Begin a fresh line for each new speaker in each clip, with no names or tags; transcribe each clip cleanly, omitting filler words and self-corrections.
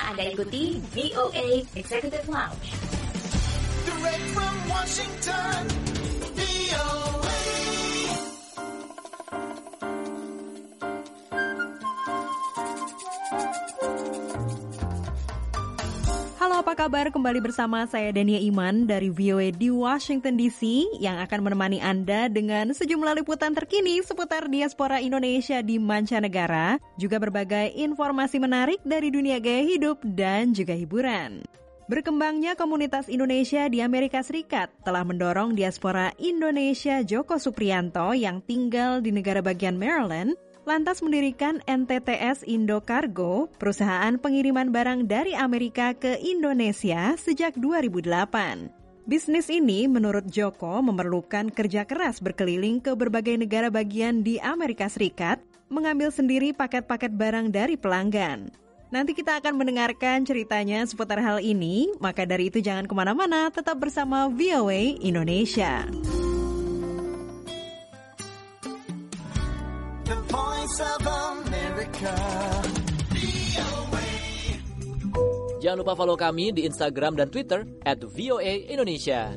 Anda ikuti VOA Executive Lounge.
Direct from Washington, VOA.
Halo, apa kabar? Kembali bersama saya Dania Iman dari VOA di Washington DC yang akan menemani Anda dengan sejumlah liputan terkini seputar diaspora Indonesia di mancanegara, juga berbagai informasi menarik dari dunia gaya hidup dan juga hiburan. Berkembangnya komunitas Indonesia di Amerika Serikat telah mendorong diaspora Indonesia Joko Supriyanto yang tinggal di negara bagian Maryland lantas mendirikan NTTS Indo Cargo, perusahaan pengiriman barang dari Amerika ke Indonesia sejak 2008. Bisnis ini menurut Joko memerlukan kerja keras berkeliling ke berbagai negara bagian di Amerika Serikat, mengambil sendiri paket-paket barang dari pelanggan. Nanti kita akan mendengarkan ceritanya seputar hal ini, maka dari itu jangan kemana-mana, tetap bersama VOA Indonesia.
The Voice of America.
Jangan lupa follow kami di Instagram dan Twitter @VOA_Indonesia.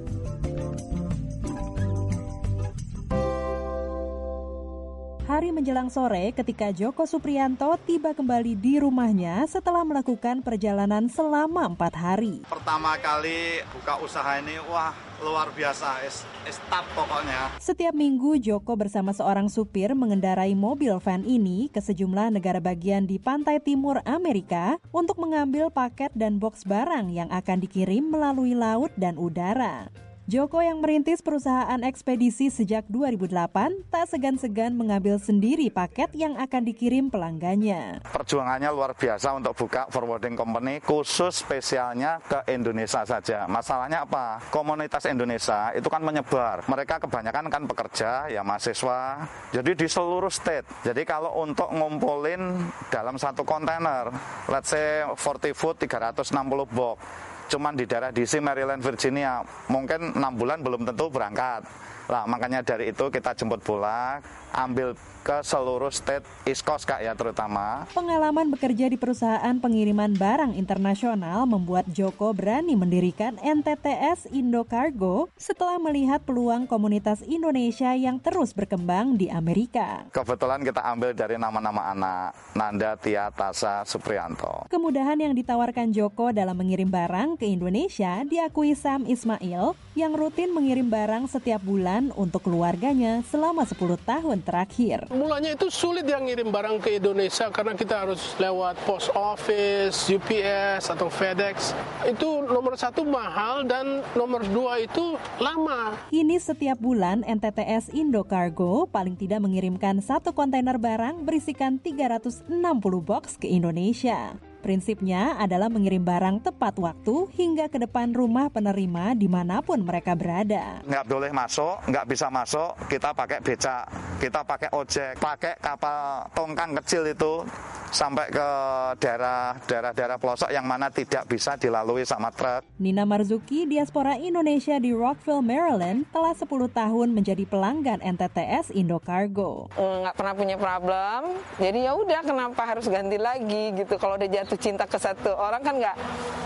Hari menjelang sore ketika Joko Supriyanto tiba kembali di rumahnya setelah melakukan perjalanan selama 4 hari.
Pertama kali buka usaha ini, wah luar biasa, top pokoknya.
Setiap minggu Joko bersama seorang supir mengendarai mobil van ini ke sejumlah negara bagian di pantai timur Amerika untuk mengambil paket dan box barang yang akan dikirim melalui laut dan udara. Joko yang merintis perusahaan ekspedisi sejak 2008 tak segan-segan mengambil sendiri paket yang akan dikirim pelanggannya.
Perjuangannya luar biasa untuk buka forwarding company khusus spesialnya ke Indonesia saja. Masalahnya apa? Komunitas Indonesia itu kan menyebar. Mereka kebanyakan kan pekerja, ya mahasiswa. Jadi di seluruh state. Jadi kalau untuk ngumpulin dalam satu kontainer, let's say 40 foot 360 box. Cuman di daerah DC, Maryland, Virginia, mungkin 6 bulan belum tentu berangkat. Lah, makanya dari itu kita jemput bola, ambil ke seluruh state East Coast Kak ya terutama.
Pengalaman bekerja di perusahaan pengiriman barang internasional membuat Joko berani mendirikan NTTS Indo Cargo setelah melihat peluang komunitas Indonesia yang terus berkembang di Amerika.
Kebetulan kita ambil dari nama-nama anak, Nanda, Tia, Tasha, Supriyanto.
Kemudahan yang ditawarkan Joko dalam mengirim barang ke Indonesia diakui Sam Ismail yang rutin mengirim barang setiap bulan untuk keluarganya selama 10 tahun terakhir.
Mulanya itu sulit yang ngirim barang ke Indonesia karena kita harus lewat post office, UPS atau FedEx. Itu nomor 1 mahal dan nomor 2 itu lama.
Kini setiap bulan NTTS Indo Cargo paling tidak mengirimkan 1 kontainer barang berisikan 360 box ke Indonesia. Prinsipnya adalah mengirim barang tepat waktu hingga ke depan rumah penerima dimanapun mereka berada.
Nggak boleh masuk, nggak bisa masuk, kita pakai becak, kita pakai ojek, pakai kapal tongkang kecil itu sampai ke daerah-daerah pelosok yang mana tidak bisa dilalui sama truk.
Nina Marzuki, diaspora Indonesia di Rockville, Maryland, telah 10 tahun menjadi pelanggan NTTS Indo Cargo.
Nggak pernah punya problem, jadi ya udah kenapa harus ganti lagi gitu. Kalau udah jatuh cinta ke satu orang kan nggak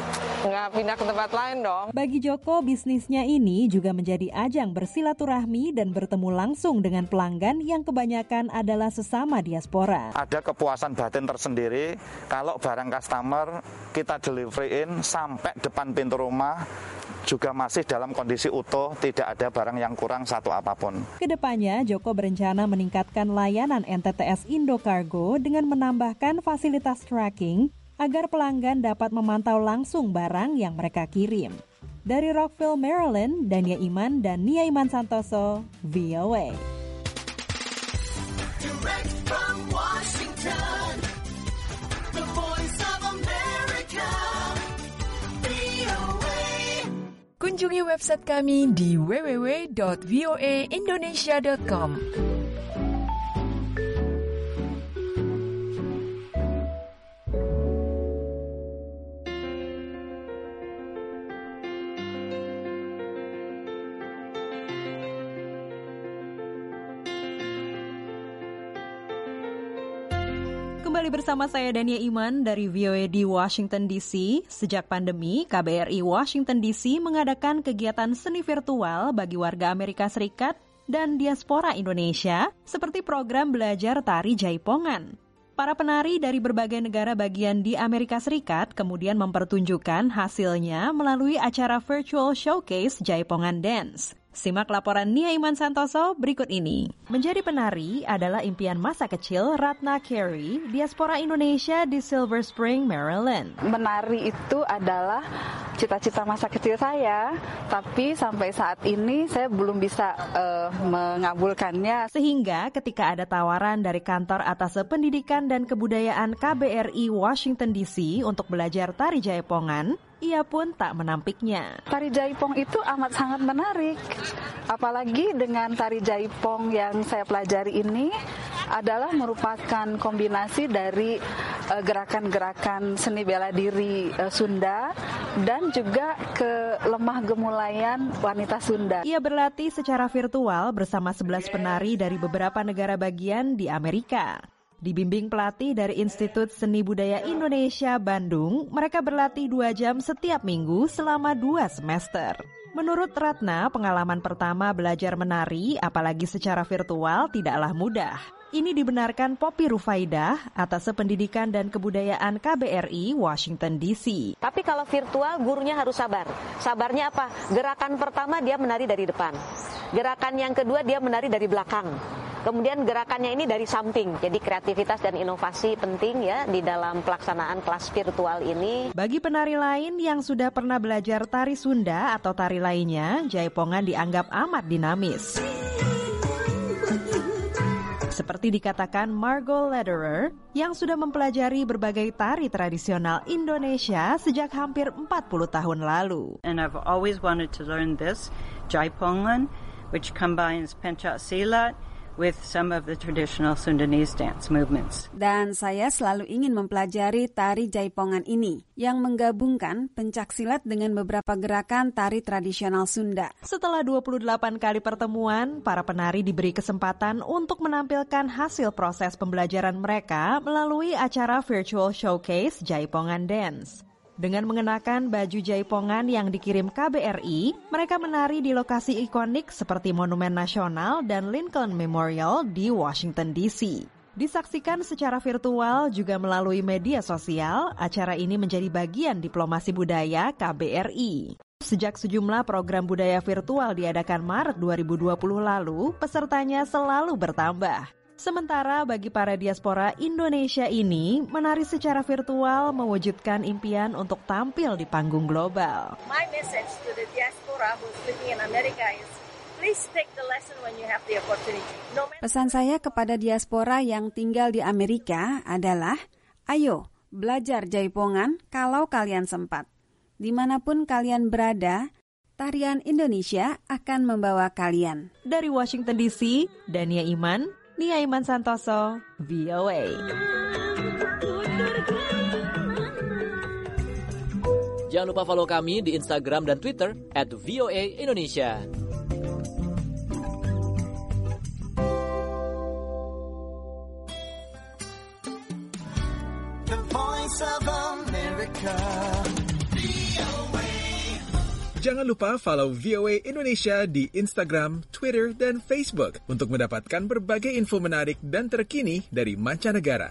pindah ke tempat lain dong.
Bagi Joko, bisnisnya ini juga menjadi ajang bersilaturahmi dan bertemu langsung dengan pelanggan yang kebanyakan adalah sesama diaspora.
Ada kepuasan batin tersendiri kalau barang customer kita delivery-in sampai depan pintu rumah juga masih dalam kondisi utuh, tidak ada barang yang kurang satu apapun.
Kedepannya, Joko berencana meningkatkan layanan NTTS Indo Cargo dengan menambahkan fasilitas tracking agar pelanggan dapat memantau langsung barang yang mereka kirim. Dari Rockville, Maryland, Dania Iman dan Nia Iman Santoso, VOA.
Direct from Washington, the Voice of America, VOA.
Kunjungi website kami di www.voaindonesia.com.
Kembali bersama saya Dania Iman dari VOA di Washington DC. Sejak pandemi, KBRI Washington DC mengadakan kegiatan seni virtual bagi warga Amerika Serikat dan diaspora Indonesia seperti program belajar tari Jaipongan. Para penari dari berbagai negara bagian di Amerika Serikat kemudian mempertunjukkan hasilnya melalui acara virtual showcase Jaipongan Dance. Simak laporan Nia Iman Santoso berikut ini. Menjadi penari adalah impian masa kecil Ratna Carey, diaspora Indonesia di Silver Spring, Maryland.
Menari itu adalah cita-cita masa kecil saya, tapi sampai saat ini saya belum bisa mengabulkannya.
Sehingga ketika ada tawaran dari kantor atas pendidikan dan kebudayaan KBRI Washington DC untuk belajar tari Jaipongan, ia pun tak menampiknya.
Tari Jaipong itu amat sangat menarik. Apalagi dengan tari Jaipong yang saya pelajari ini adalah merupakan kombinasi dari gerakan-gerakan seni bela diri Sunda dan juga kelemah gemulaian wanita Sunda.
Ia berlatih secara virtual bersama 11 penari dari beberapa negara bagian di Amerika. Dibimbing pelatih dari Institut Seni Budaya Indonesia Bandung, mereka berlatih 2 jam setiap minggu selama 2 semester. Menurut Ratna, pengalaman pertama belajar menari, apalagi secara virtual, tidaklah mudah. Ini dibenarkan Poppy Rufaidah atas Pendidikan dan Kebudayaan KBRI Washington DC.
Tapi kalau virtual gurunya harus sabar. Sabarnya apa? Gerakan pertama dia menari dari depan. Gerakan yang kedua dia menari dari belakang. Kemudian gerakannya ini dari samping. Jadi kreativitas dan inovasi penting ya di dalam pelaksanaan kelas virtual ini.
Bagi penari lain yang sudah pernah belajar tari Sunda atau tari lainnya, Jaipongan dianggap amat dinamis. Seperti dikatakan Margot Lederer yang sudah mempelajari berbagai tari tradisional Indonesia sejak hampir 40 tahun lalu.
And I've always wanted to learn this, Jaipongan, which combines pencak silat with some of the traditional Sundanese dance movements.
Dan saya selalu ingin mempelajari tari Jaipongan ini yang menggabungkan pencaksilat dengan beberapa gerakan tari tradisional Sunda.
Setelah 28 kali pertemuan, para penari diberi kesempatan untuk menampilkan hasil proses pembelajaran mereka melalui acara virtual showcase Jaipongan Dance. Dengan mengenakan baju Jaipongan yang dikirim KBRI, mereka menari di lokasi ikonik seperti Monumen Nasional dan Lincoln Memorial di Washington DC. Disaksikan secara virtual juga melalui media sosial, acara ini menjadi bagian diplomasi budaya KBRI. Sejak sejumlah program budaya virtual diadakan Maret 2020 lalu, pesertanya selalu bertambah. Sementara bagi para diaspora Indonesia ini, menari secara virtual mewujudkan impian untuk tampil di panggung global.
My message to the diaspora who's living in America is please take the lesson when you have the opportunity.
Pesan saya kepada diaspora yang tinggal di Amerika adalah, ayo belajar Jaipongan kalau kalian sempat. Dimanapun kalian berada, tarian Indonesia akan membawa kalian.
Dari Washington DC, Dania Iman, Nia Iman Santoso, VOA.
Jangan lupa follow kami di Instagram dan Twitter @VOA_Indonesia.
The Voice of America.
Jangan lupa follow VOA Indonesia di Instagram, Twitter, dan Facebook untuk mendapatkan berbagai info menarik dan terkini dari mancanegara.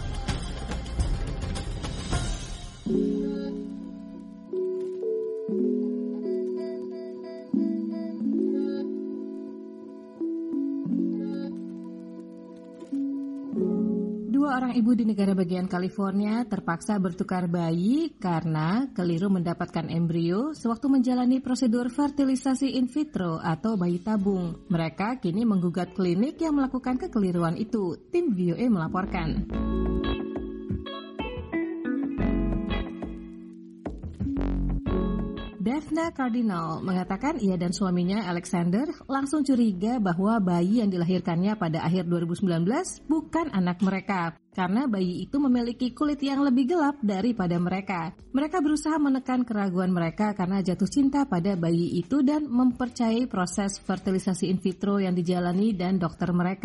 Seorang ibu di negara bagian California terpaksa bertukar bayi karena keliru mendapatkan embrio sewaktu menjalani prosedur fertilisasi in vitro atau bayi tabung. Mereka kini menggugat klinik yang melakukan kekeliruan itu. Tim VOA melaporkan. Daphne Cardinal mengatakan ia dan suaminya Alexander langsung curiga bahwa bayi yang dilahirkannya pada akhir 2019 bukan anak mereka. Karena bayi itu memiliki kulit yang lebih gelap daripada mereka. Mereka berusaha menekan keraguan mereka karena jatuh cinta pada bayi itu dan mempercayai proses fertilisasi in vitro yang dijalani dan dokter mereka.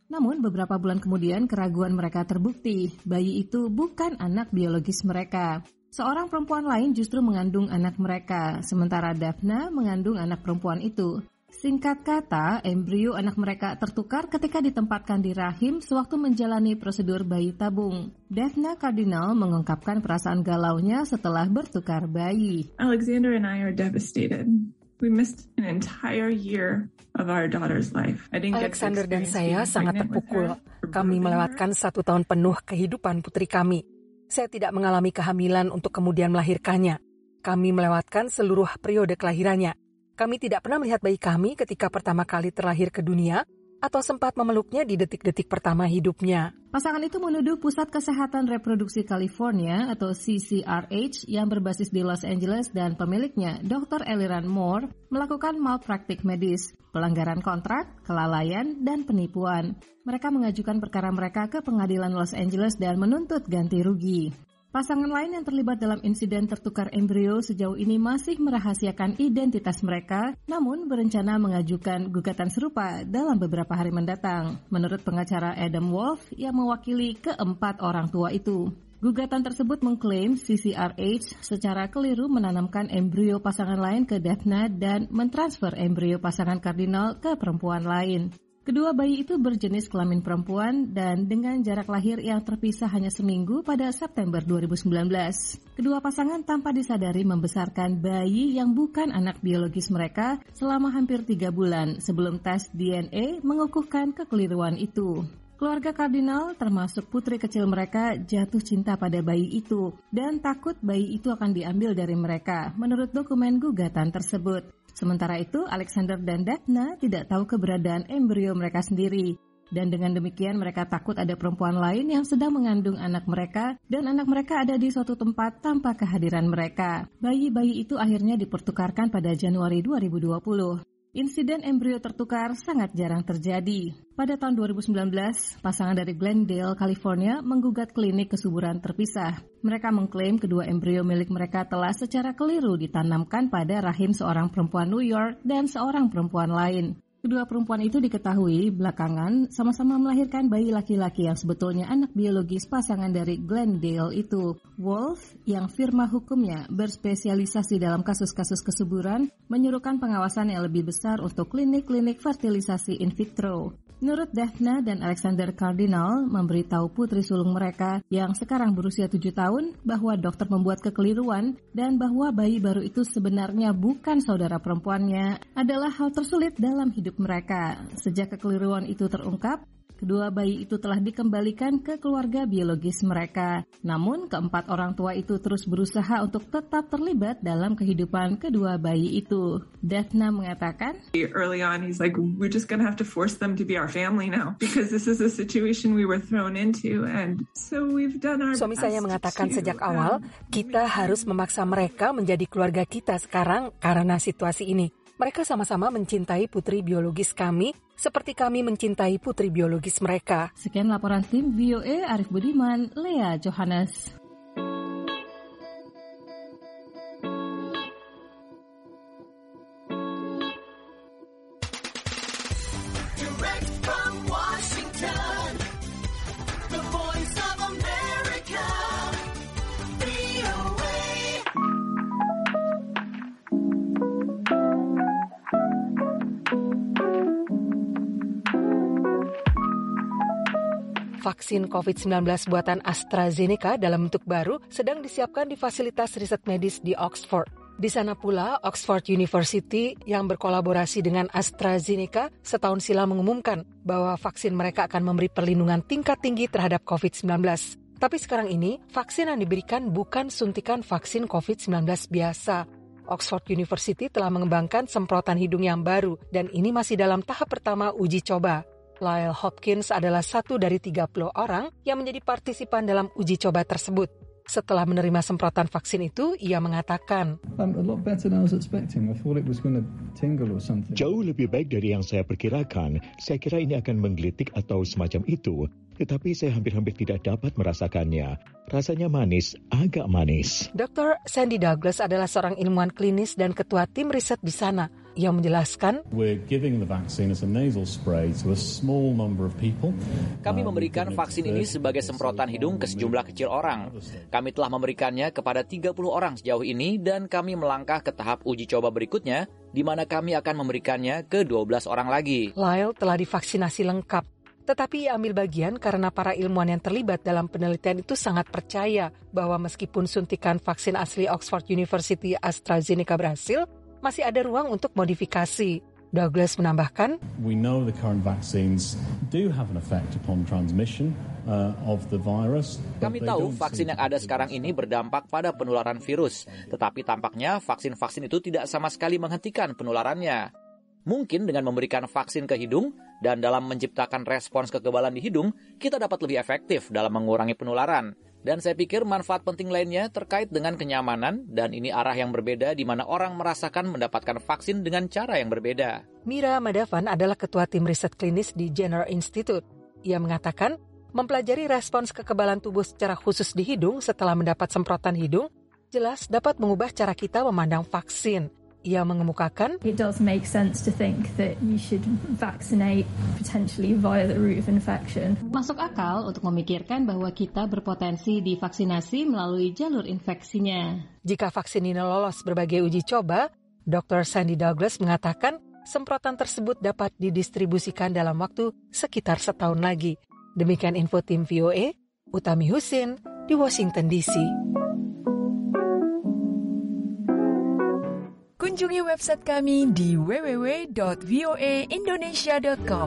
Namun beberapa bulan kemudian keraguan mereka terbukti. Bayi itu bukan anak biologis mereka. Seorang perempuan lain justru mengandung anak mereka, sementara Daphna mengandung anak perempuan itu. Singkat kata, embrio anak mereka tertukar ketika ditempatkan di rahim sewaktu menjalani prosedur bayi tabung. Daphna Cardinal mengungkapkan perasaan galaunya setelah bertukar bayi.
Alexander and I are devastated. We missed an entire year of our daughter's life.
Alexander dan saya sangat terpukul. Kami melewatkan 1 tahun penuh kehidupan putri kami. Saya tidak mengalami kehamilan untuk kemudian melahirkannya. Kami melewatkan seluruh periode kelahirannya. Kami tidak pernah melihat bayi kami ketika pertama kali terlahir ke dunia atau sempat memeluknya di detik-detik pertama hidupnya.
Pasangan itu menuduh Pusat Kesehatan Reproduksi California atau CCRH yang berbasis di Los Angeles dan pemiliknya, Dr. Eliran Moore, melakukan malpraktik medis, pelanggaran kontrak, kelalaian, dan penipuan. Mereka mengajukan perkara mereka ke pengadilan Los Angeles dan menuntut ganti rugi. Pasangan lain yang terlibat dalam insiden tertukar embrio sejauh ini masih merahasiakan identitas mereka, namun berencana mengajukan gugatan serupa dalam beberapa hari mendatang, menurut pengacara Adam Wolf yang mewakili keempat orang tua itu. Gugatan tersebut mengklaim CCRH secara keliru menanamkan embrio pasangan lain ke Daphna dan mentransfer embrio pasangan Cardinal ke perempuan lain. Kedua bayi itu berjenis kelamin perempuan dan dengan jarak lahir yang terpisah hanya seminggu pada September 2019. Kedua pasangan tanpa disadari membesarkan bayi yang bukan anak biologis mereka selama hampir 3 bulan sebelum tes DNA mengukuhkan kekeliruan itu. Keluarga Cardinal, termasuk putri kecil mereka, jatuh cinta pada bayi itu dan takut bayi itu akan diambil dari mereka, menurut dokumen gugatan tersebut. Sementara itu, Alexander dan Daphna tidak tahu keberadaan embrio mereka sendiri. Dan dengan demikian mereka takut ada perempuan lain yang sedang mengandung anak mereka dan anak mereka ada di suatu tempat tanpa kehadiran mereka. Bayi-bayi itu akhirnya dipertukarkan pada Januari 2020. Insiden embrio tertukar sangat jarang terjadi. Pada tahun 2019, pasangan dari Glendale, California menggugat klinik kesuburan terpisah. Mereka mengklaim kedua embrio milik mereka telah secara keliru ditanamkan pada rahim seorang perempuan New York dan seorang perempuan lain. Kedua perempuan itu diketahui belakangan sama-sama melahirkan bayi laki-laki yang sebetulnya anak biologis pasangan dari Glendale itu. Wolf, yang firma hukumnya berspesialisasi dalam kasus-kasus kesuburan, menyuruhkan pengawasan yang lebih besar untuk klinik-klinik fertilisasi in vitro. Menurut Daphna dan Alexander Cardinal memberitahu putri sulung mereka yang sekarang berusia 7 tahun bahwa dokter membuat kekeliruan dan bahwa bayi baru itu sebenarnya bukan saudara perempuannya adalah hal tersulit dalam hidup mereka. Sejak kekeliruan itu terungkap, kedua bayi itu telah dikembalikan ke keluarga biologis mereka. Namun, keempat orang tua itu terus berusaha untuk tetap terlibat dalam kehidupan kedua bayi itu. Daphna mengatakan,
Early on, he's like, we're just going to have to force them to be our family now because this is a situation we were thrown into, and so we've done our best.
Suami saya mengatakan sejak awal, kita harus memaksa mereka menjadi keluarga kita sekarang karena situasi ini. Mereka sama-sama mencintai putri biologis kami seperti kami mencintai putri biologis mereka.
Sekian laporan tim VOA Arif Budiman, Lea Johannes.
Direct from Washington, the voice of America, VOA.
Vaksin COVID-19 buatan AstraZeneca dalam bentuk baru sedang disiapkan di fasilitas riset medis di Oxford. Di sana pula, Oxford University yang berkolaborasi dengan AstraZeneca setahun silam mengumumkan bahwa vaksin mereka akan memberi perlindungan tingkat tinggi terhadap COVID-19. Tapi sekarang ini, vaksin yang diberikan bukan suntikan vaksin COVID-19 biasa. Oxford University telah mengembangkan semprotan hidung yang baru dan ini masih dalam tahap pertama uji coba. Lyle Hopkins adalah satu dari 30 orang yang menjadi partisipan dalam uji coba tersebut. Setelah menerima semprotan vaksin itu, ia mengatakan,
Jauh lebih baik dari yang saya perkirakan. Saya kira ini akan menggelitik atau semacam itu. Tetapi saya hampir-hampir tidak dapat merasakannya. Rasanya manis, agak manis.
Dr. Sandy Douglas adalah seorang ilmuwan klinis dan ketua tim riset di sana. Ia menjelaskan,
kami memberikan vaksin ini sebagai semprotan hidung ke sejumlah kecil orang. Kami telah memberikannya kepada 30 orang sejauh ini dan kami melangkah ke tahap uji coba berikutnya, di mana kami akan memberikannya ke 12 orang lagi.
Lyle telah divaksinasi lengkap, tetapi ia ambil bagian karena para ilmuwan yang terlibat dalam penelitian itu sangat percaya bahwa meskipun suntikan vaksin asli Oxford University AstraZeneca berhasil, masih ada ruang untuk modifikasi. Douglas menambahkan,
We know the current vaccines do have an effect upon transmission of the virus.
Kami tahu vaksin yang ada sekarang ini berdampak pada penularan virus, tetapi tampaknya vaksin-vaksin itu tidak sama sekali menghentikan penularannya. Mungkin dengan memberikan vaksin ke hidung dan dalam menciptakan respons kekebalan di hidung, kita dapat lebih efektif dalam mengurangi penularan. Dan saya pikir manfaat penting lainnya terkait dengan kenyamanan, dan ini arah yang berbeda di mana orang merasakan mendapatkan vaksin dengan cara yang berbeda.
Mira Madavan adalah ketua tim riset klinis di Jenner Institute. Ia mengatakan, mempelajari respons kekebalan tubuh secara khusus di hidung setelah mendapat semprotan hidung, jelas dapat mengubah cara kita memandang vaksin. Ia mengemukakan,
It does make sense to think that you should vaccinate potentially via the route of infection.
Masuk akal untuk memikirkan bahwa kita berpotensi divaksinasi melalui jalur infeksinya.
Jika vaksin ini lolos berbagai uji coba, Dr. Sandy Douglas mengatakan semprotan tersebut dapat didistribusikan dalam waktu sekitar setahun lagi. Demikian info tim VOA, Utami Husin di Washington DC.
Kunjungi website kami di www.voaindonesia.com.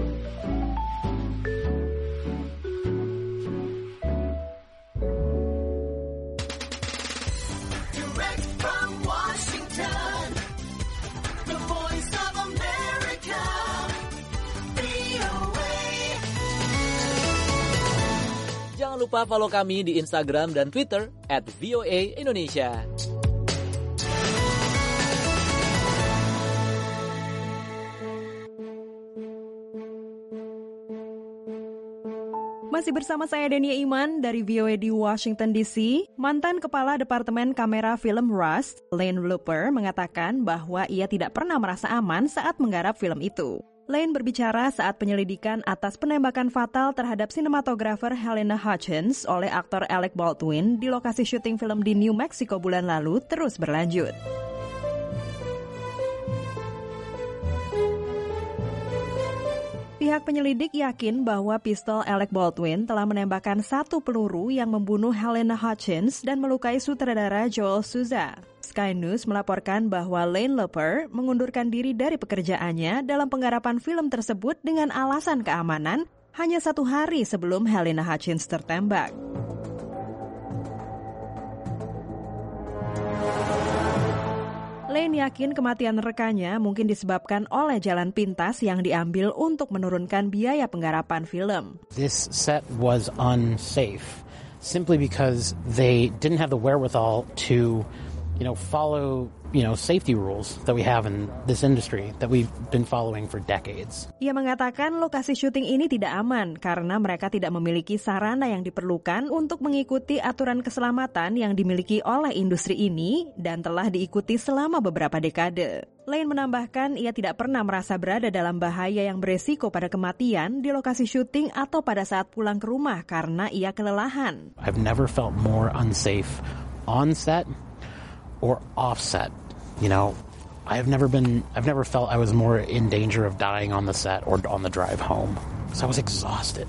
Direct from Washington, the voice of America, VOA.
Jangan lupa follow kami di Instagram dan Twitter @VOA_Indonesia.
Masih bersama saya Denia Iman dari VOA di Washington DC. Mantan Kepala Departemen Kamera Film Rust, Lane Looper, mengatakan bahwa ia tidak pernah merasa aman saat menggarap film itu. Lane berbicara saat penyelidikan atas penembakan fatal terhadap sinematografer Helena Hutchins oleh aktor Alec Baldwin di lokasi syuting film di New Mexico bulan lalu terus berlanjut. Pihak penyelidik yakin bahwa pistol Alec Baldwin telah menembakkan satu peluru yang membunuh Helena Hutchins dan melukai sutradara Joel Souza. Sky News melaporkan bahwa Lane Looper mengundurkan diri dari pekerjaannya dalam penggarapan film tersebut dengan alasan keamanan hanya 1 hari sebelum Helena Hutchins tertembak. Lane yakin kematian rekannya mungkin disebabkan oleh jalan pintas yang diambil untuk menurunkan biaya penggarapan film.
This set was unsafe simply because they didn't have the wherewithal to, follow, safety rules that we have in this industry that we've been following for decades.
Ia mengatakan lokasi syuting ini tidak aman karena mereka tidak memiliki sarana yang diperlukan untuk mengikuti aturan keselamatan yang dimiliki oleh industri ini dan telah diikuti selama beberapa dekade. Lane menambahkan ia tidak pernah merasa berada dalam bahaya yang beresiko pada kematian di lokasi syuting atau pada saat pulang ke rumah karena ia kelelahan.
I've never felt more unsafe on set or off set. I've never felt I was more in danger of dying on the set or on the drive home. So I was exhausted.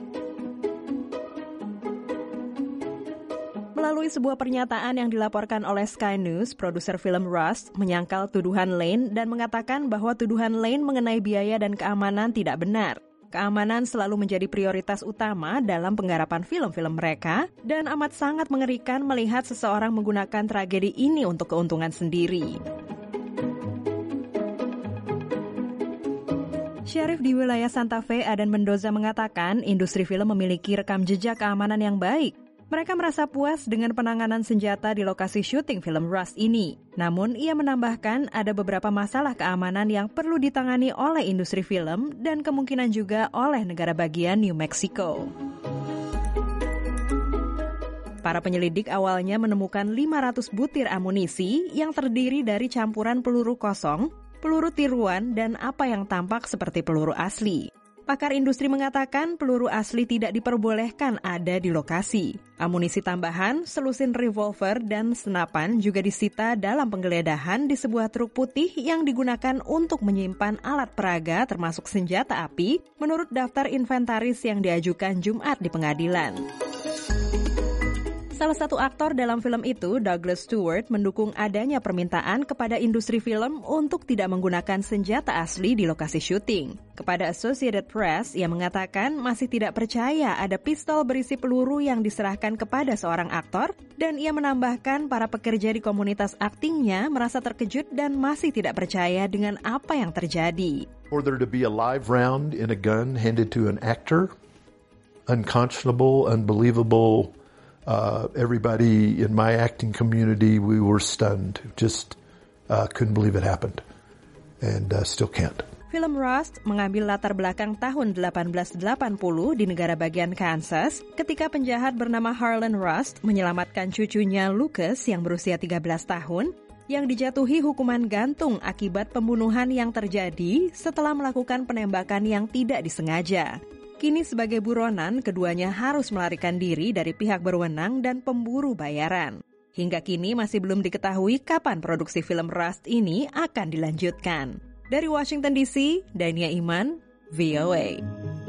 Melalui sebuah pernyataan yang dilaporkan oleh Sky News, produser film Rust menyangkal tuduhan Lane dan mengatakan bahwa tuduhan Lane mengenai biaya dan keamanan tidak benar. Keamanan selalu menjadi prioritas utama dalam penggarapan film-film mereka dan amat sangat mengerikan melihat seseorang menggunakan tragedi ini untuk keuntungan sendiri. Syarif di wilayah Santa Fe, Adan Mendoza mengatakan industri film memiliki rekam jejak keamanan yang baik. Mereka merasa puas dengan penanganan senjata di lokasi syuting film Rust ini. Namun, ia menambahkan ada beberapa masalah keamanan yang perlu ditangani oleh industri film dan kemungkinan juga oleh negara bagian New Mexico. Para penyelidik awalnya menemukan 500 butir amunisi yang terdiri dari campuran peluru kosong, peluru tiruan, dan apa yang tampak seperti peluru asli. Pakar industri mengatakan peluru asli tidak diperbolehkan ada di lokasi. Amunisi tambahan, selusin revolver, dan senapan juga disita dalam penggeledahan di sebuah truk putih yang digunakan untuk menyimpan alat peraga termasuk senjata api, menurut daftar inventaris yang diajukan Jumat di pengadilan. Salah satu aktor dalam film itu, Douglas Stewart, mendukung adanya permintaan kepada industri film untuk tidak menggunakan senjata asli di lokasi syuting. Kepada Associated Press, ia mengatakan masih tidak percaya ada pistol berisi peluru yang diserahkan kepada seorang aktor, dan ia menambahkan para pekerja di komunitas aktingnya merasa terkejut dan masih tidak percaya dengan apa yang terjadi.
For there to be a live round in a gun handed to an actor, unconscionable, unbelievable. Everybody in my acting community, we were stunned. Just couldn't believe it happened, and still can't.
Film Rust mengambil latar belakang tahun 1880 di negara bagian Kansas ketika penjahat bernama Harlan Rust menyelamatkan cucunya Lucas yang berusia 13 tahun yang dijatuhi hukuman gantung akibat pembunuhan yang terjadi setelah melakukan penembakan yang tidak disengaja. Kini sebagai buronan, keduanya harus melarikan diri dari pihak berwenang dan pemburu bayaran. Hingga kini masih belum diketahui kapan produksi film Rust ini akan dilanjutkan. Dari Washington DC, Dania Iman, VOA.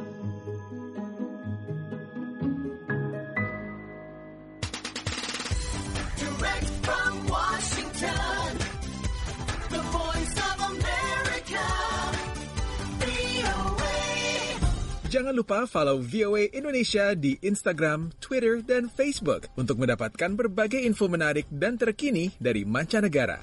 Direct from Washington, the voice of America, VOA.
Jangan lupa follow VOA Indonesia di Instagram, Twitter, dan Facebook untuk mendapatkan berbagai info menarik dan terkini dari mancanegara.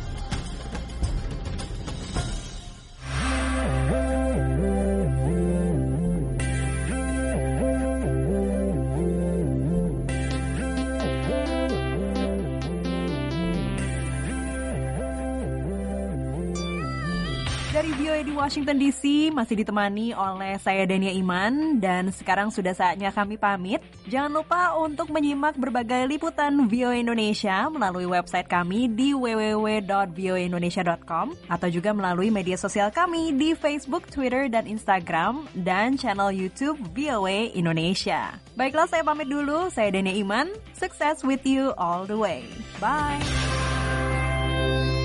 Dari VOA di Washington DC masih ditemani oleh saya Dania Iman, dan sekarang sudah saatnya kami pamit. Jangan lupa untuk menyimak berbagai liputan VOA Indonesia melalui website kami di www.voaindonesia.com atau juga melalui media sosial kami di Facebook, Twitter, dan Instagram, dan channel YouTube VOA Indonesia. Baiklah, saya pamit dulu. Saya Dania Iman. Success with you all the way. Bye.